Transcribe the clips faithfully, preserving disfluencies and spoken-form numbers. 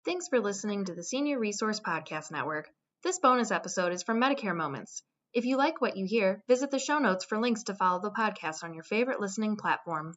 Thanks for listening to the Senior Resource Podcast Network. This bonus episode is from Medicare Moments. If you like what you hear, visit the show notes for links to follow the podcast on your favorite listening platform.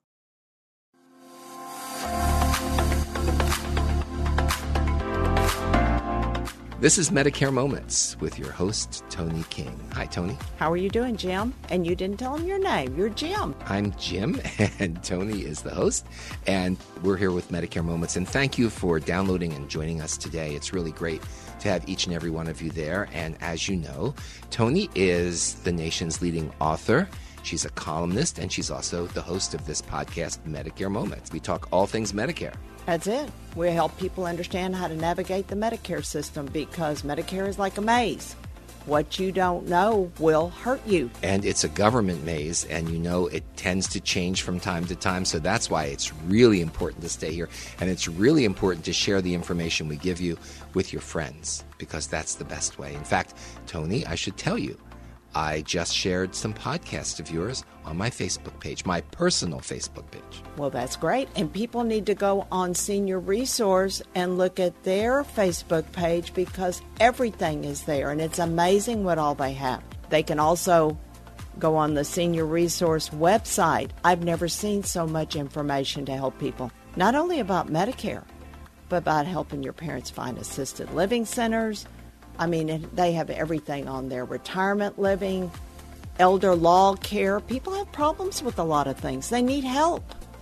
This is Medicare Moments with your host, Tony King. Hi, Tony. How are you doing, Jim? And you didn't tell him your name. You're Jim. I'm Jim, and Tony is the host. And we're here with Medicare Moments. And thank you for downloading and joining us today. It's really great to have each and every one of you there. And as you know, Tony is the nation's leading author. She's a columnist, and she's also the host of this podcast, Medicare Moments. We talk all things Medicare. That's it. We help people understand how to navigate the Medicare system because Medicare is like a maze. What you don't know will hurt you. And it's a government maze, and you know it tends to change from time to time, so that's why it's really important to stay here. And it's really important to share the information we give you with your friends, because that's the best way. In fact, Tony, I should tell you, I just shared some podcasts of yours on my Facebook page, my personal Facebook page. Well, that's great. And people need to go on Senior Resource and look at their Facebook page because everything is there. And it's amazing what all they have. They can also go on the Senior Resource website. I've never seen so much information to help people, not only about Medicare, but about helping your parents find assisted living centers. I mean, they have everything on there, retirement living, elder law care. People have problems with a lot of things. They need help.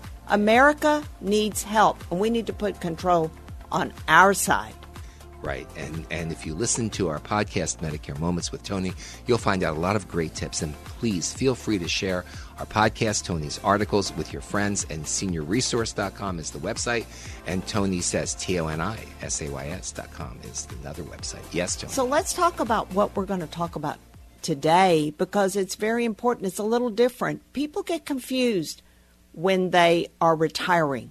America needs help, and we need to put control on our side. Right, and, and if you listen to our podcast, Medicare Moments with Tony, you'll find out a lot of great tips. And please feel free to share our podcast, Tony's articles, with your friends. And senior resource dot com is the website. And Tony says T O N I S A Y S dot com is another website. Yes, Tony. So let's talk about what we're going to talk about today because it's very important. It's a little different. People get confused when they are retiring.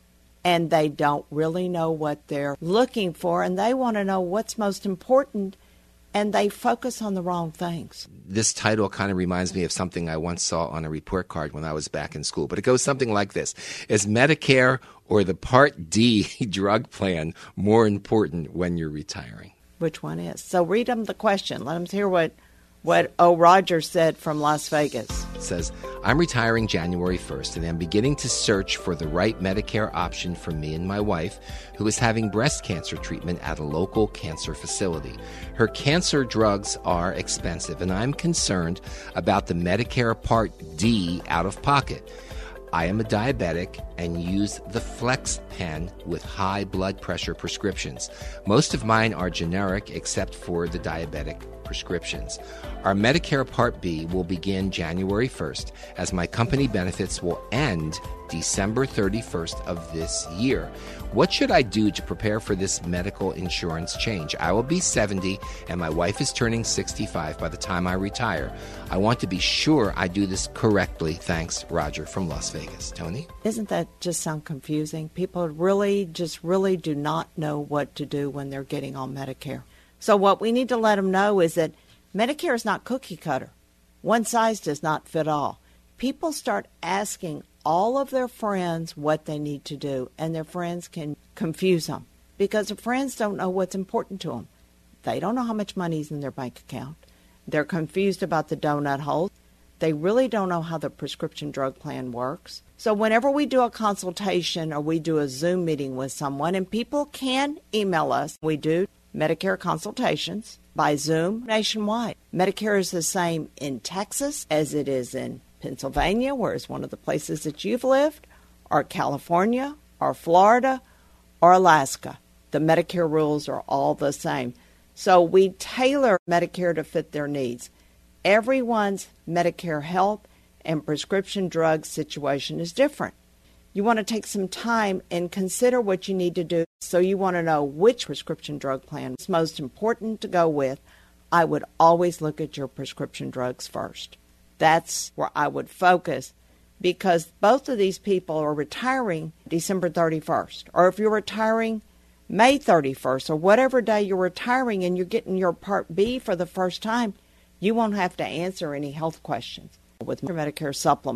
And they don't really know what they're looking for, and they want to know what's most important, and they focus on the wrong things. This title kind of reminds me of something I once saw on a report card when I was back in school, but it goes something like this. Is Medicare or the Part D drug plan more important when you're retiring? Which one is? So read them the question. Let them hear what, what O. Roger said from Las Vegas. It says, I'm retiring January first, and I'm beginning to search for the right Medicare option for me and my wife, who is having breast cancer treatment at a local cancer facility. Her cancer drugs are expensive, and I'm concerned about the Medicare Part D out-of-pocket. I am a diabetic and use the Flex pen with high blood pressure prescriptions. Most of mine are generic except for the diabetic prescriptions. Our Medicare Part B will begin January first, as my company benefits will end December thirty-first of this year. What should I do to prepare for this medical insurance change? I will be seventy, and my wife is turning sixty-five by the time I retire. I want to be sure I do this correctly. Thanks, Roger from Las Vegas. Tony? Isn't that just sound confusing? People really, just really do not know what to do when they're getting on Medicare. So what we need to let them know is that Medicare is not cookie cutter. One size does not fit all. People start asking all of their friends what they need to do, and their friends can confuse them because their friends don't know what's important to them. They don't know how much money is in their bank account. They're confused about the donut hole. They really don't know how the prescription drug plan works. So whenever we do a consultation or we do a Zoom meeting with someone, and people can email us, we do Medicare consultations by Zoom nationwide. Medicare is the same in Texas as it is in Pennsylvania, where it's one of the places that you've lived, or California, or Florida, or Alaska. The Medicare rules are all the same. So we tailor Medicare to fit their needs. Everyone's Medicare health and prescription drug situation is different. You want to take some time and consider what you need to do. So you want to know which prescription drug plan is most important to go with. I would always look at your prescription drugs first. That's where I would focus because both of these people are retiring December thirty-first. Or if you're retiring May thirty-first or whatever day you're retiring and you're getting your Part B for the first time, you won't have to answer any health questions with your Medicare supplement.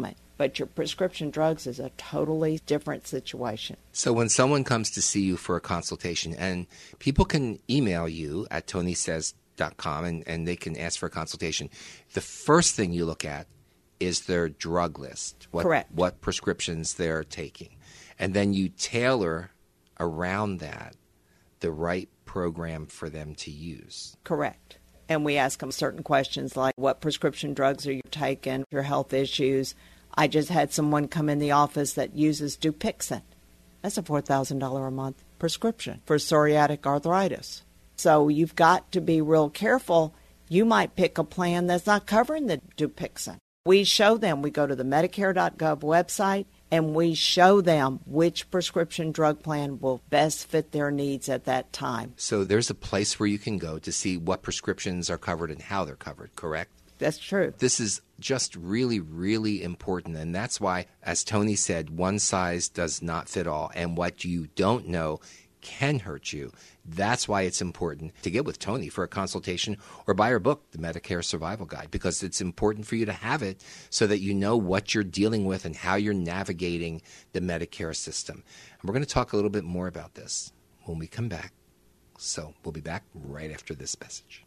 But your prescription drugs is a totally different situation. So when someone comes to see you for a consultation, and people can email you at tony says dot com and, and they can ask for a consultation, the first thing you look at is their drug list, what, Correct. what prescriptions they're taking. And then you tailor around that the right program for them to use. Correct. And we ask them certain questions like, what prescription drugs are you taking, your health issues. I just had someone come in the office that uses Dupixent. That's a four thousand dollars a month prescription for psoriatic arthritis. So you've got to be real careful. You might pick a plan that's not covering the Dupixent. We show them, we go to the Medicare dot gov website, and we show them which prescription drug plan will best fit their needs at that time. So there's a place where you can go to see what prescriptions are covered and how they're covered, correct? That's true. This is just really, really important. And that's why, as Tony said, one size does not fit all. And what you don't know can hurt you. That's why it's important to get with Tony for a consultation or buy her book, The Medicare Survival Guide, because it's important for you to have it so that you know what you're dealing with and how you're navigating the Medicare system. And we're going to talk a little bit more about this when we come back. So we'll be back right after this message.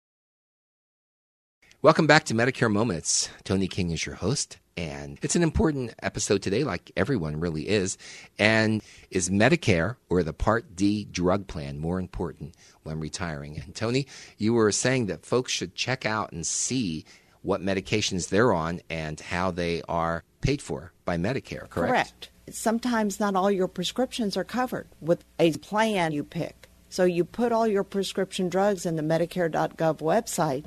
Welcome back to Medicare Moments. Tony King is your host, and it's an important episode today, like everyone really is. And is Medicare or the Part D drug plan more important when retiring? And Tony, you were saying that folks should check out and see what medications they're on and how they are paid for by Medicare, correct? Correct. Sometimes not all your prescriptions are covered with a plan you pick. So you put all your prescription drugs in the Medicare dot gov website,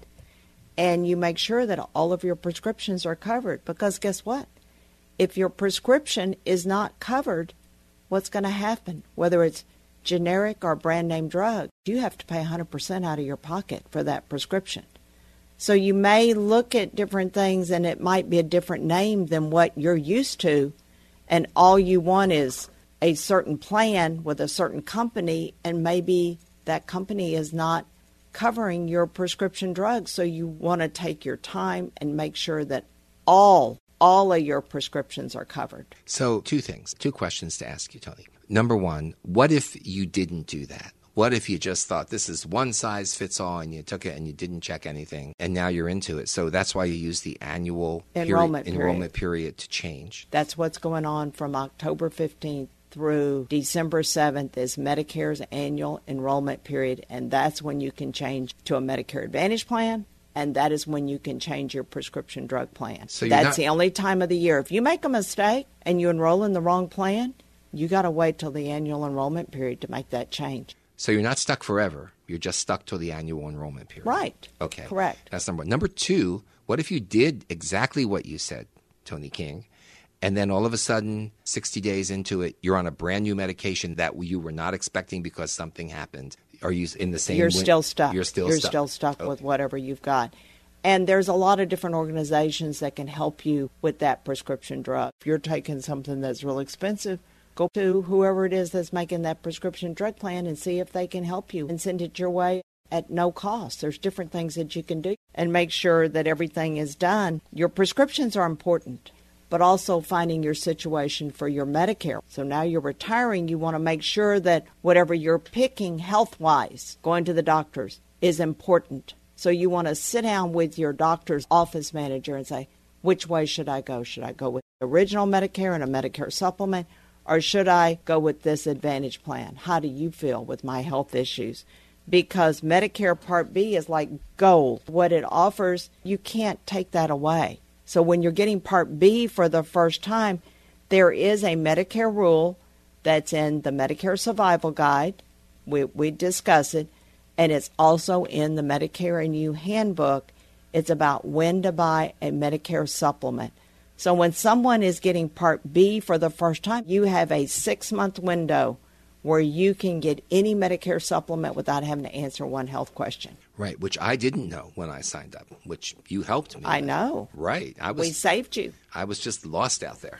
and you make sure that all of your prescriptions are covered. Because guess what? If your prescription is not covered, what's going to happen? Whether it's generic or brand name drug, you have to pay one hundred percent out of your pocket for that prescription. So you may look at different things and it might be a different name than what you're used to, and all you want is a certain plan with a certain company, and maybe that company is not covering your prescription drugs. So you want to take your time and make sure that all all of your prescriptions are covered. So two things, two questions to ask you, Tony. Number one, what if you didn't do that? What if you just thought this is one size fits all and you took it and you didn't check anything and now you're into it? So that's why you use the annual enrollment period, period. enrollment period to change. That's what's going on from October fifteenth through December seventh is Medicare's annual enrollment period, and that's when you can change to a Medicare Advantage plan, and that is when you can change your prescription drug plan. So that's not- the only time of the year. If you make a mistake and you enroll in the wrong plan, you got to wait till the annual enrollment period to make that change. So you're not stuck forever. You're just stuck till the annual enrollment period. Right. Okay. Correct. That's number one. Number two, what if you did exactly what you said, Tony King, and then all of a sudden, sixty days into it, you're on a brand new medication that you were not expecting because something happened? Are you in the same You're win- still stuck. You're still You're stuck. still stuck Okay. with whatever you've got. And there's a lot of different organizations that can help you with that prescription drug. If you're taking something that's real expensive, go to whoever it is that's making that prescription drug plan and see if they can help you and send it your way at no cost. There's different things that you can do and make sure that everything is done. Your prescriptions are important, but also finding your situation for your Medicare. So now you're retiring, you want to make sure that whatever you're picking health-wise, going to the doctors, is important. So you want to sit down with your doctor's office manager and say, which way should I go? Should I go with the original Medicare and a Medicare supplement, or should I go with this Advantage plan? How do you feel with my health issues? Because Medicare Part B is like gold. What it offers, you can't take that away. So when you're getting Part B for the first time, there is a Medicare rule that's in the Medicare Survival Guide. We, we discuss it. And it's also in the Medicare and You Handbook. It's about when to buy a Medicare supplement. So when someone is getting Part B for the first time, you have a six-month window where you can get any Medicare supplement without having to answer one health question. Right, which I didn't know when I signed up, which you helped me I with. know. Right. I was, we saved you. I was just lost out there.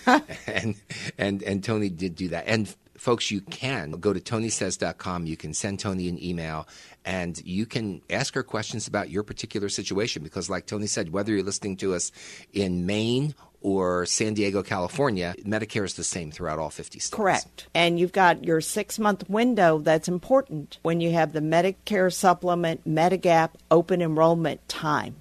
and, and, and Tony did do that. And folks, you can go to tony says dot com. You can send Tony an email, and you can ask her questions about your particular situation. Because like Tony said, whether you're listening to us in Maine or San Diego, California, Medicare is the same throughout all fifty states. Correct. And you've got your six-month window that's important when you have the Medicare supplement, Medigap, open enrollment time.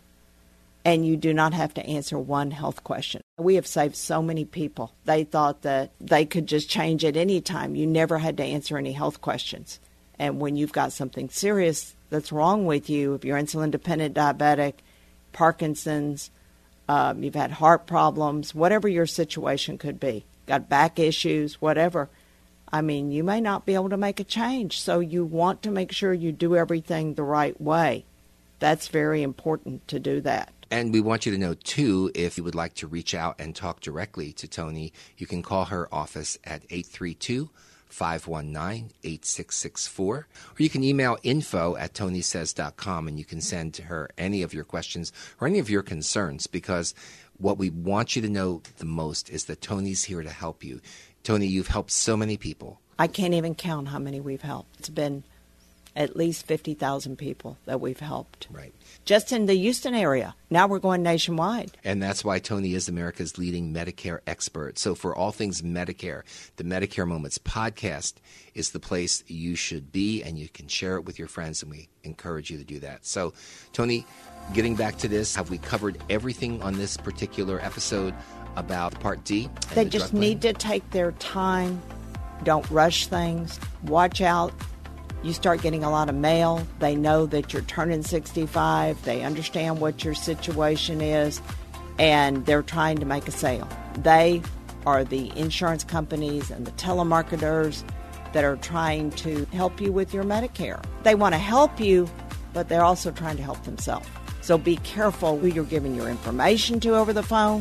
And you do not have to answer one health question. We have saved so many people. They thought that they could just change at any time. You never had to answer any health questions. And when you've got something serious that's wrong with you, if you're insulin-dependent diabetic, Parkinson's, um, you've had heart problems, whatever your situation could be, got back issues, whatever, I mean, you may not be able to make a change. So you want to make sure you do everything the right way. That's very important to do that. And we want you to know, too, if you would like to reach out and talk directly to Toni, you can call her office at eight three two, five one nine, eight six six four, or you can email info at tony says dot com, and you can send to her any of your questions or any of your concerns, because what we want you to know the most is that Toni's here to help you. Toni, you've helped so many people. I can't even count how many we've helped. It's been at least fifty thousand people that we've helped. Right. Just in the Houston area. Now we're going nationwide. And that's why Toni is America's leading Medicare expert. So for all things Medicare, the Medicare Moments podcast is the place you should be, and you can share it with your friends, and we encourage you to do that. So, Toni, getting back to this, have we covered everything on this particular episode about Part D? They the just need to take their time. Don't rush things. Watch out. You start getting a lot of mail. They know that you're turning sixty-five. They understand what your situation is, and they're trying to make a sale. They are the insurance companies and the telemarketers that are trying to help you with your Medicare. They want to help you, but they're also trying to help themselves. So be careful who you're giving your information to over the phone.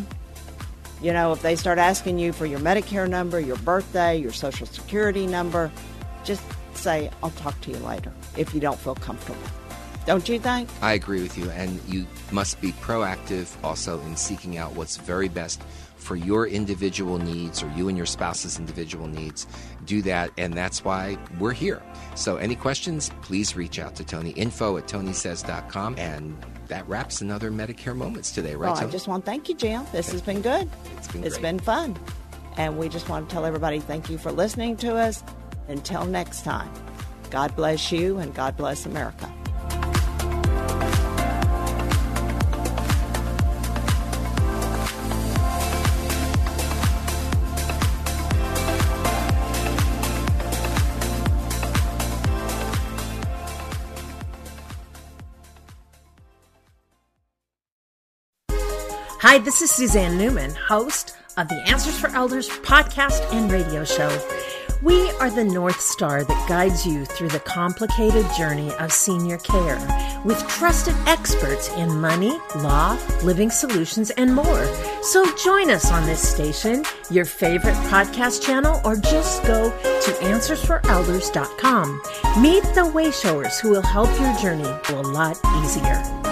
You know, if they start asking you for your Medicare number, your birthday, your Social Security number, just say, I'll talk to you later if you don't feel comfortable. Don't you think? I agree with you, and you must be proactive also in seeking out what's very best for your individual needs, or you and your spouse's individual needs. Do that, and that's why we're here. So any questions, please reach out to Toni. Info at tony says dot com, and that wraps another Medicare Moments today, right, Well, Toni? I just want to thank you, Jim. This has been good. It's been It's great. been fun. And we just want to tell everybody thank you for listening to us. Until next time, God bless you and God bless America. Hi, this is Suzanne Newman, host of the Answers for Elders podcast and radio show. We are the North Star that guides you through the complicated journey of senior care with trusted experts in money, law, living solutions, and more. So join us on this station, your favorite podcast channel, or just go to answers for elders dot com. Meet the way showers who will help your journey go a lot easier.